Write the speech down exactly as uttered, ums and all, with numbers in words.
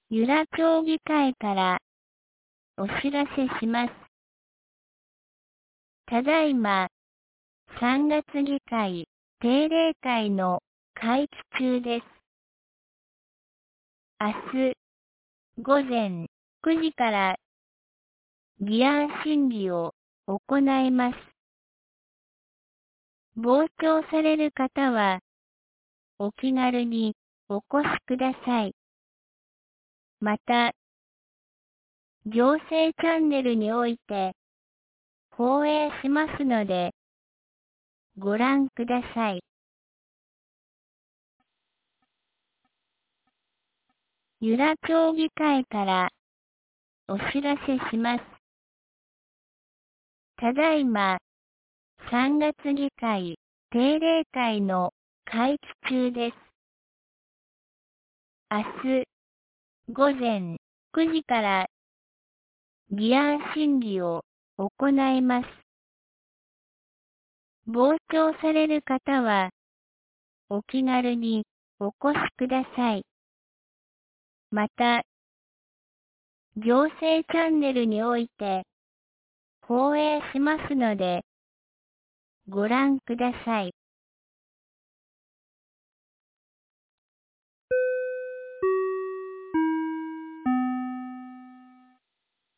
由良町議会からお知らせします。ただいま、さんがつ議会定例会の会期中です。明日午前くじから議案審議を行います。傍聴される方はお気軽にお越しください。また、行政チャンネルにおいて放映しますので、ご覧ください。由良町議会からお知らせします。ただいま、さんがつ議会定例会の会期中です。明日午前くじから議案審議を行います。傍聴される方はお気軽にお越しください。また、行政チャンネルにおいて放映しますので、ご覧ください。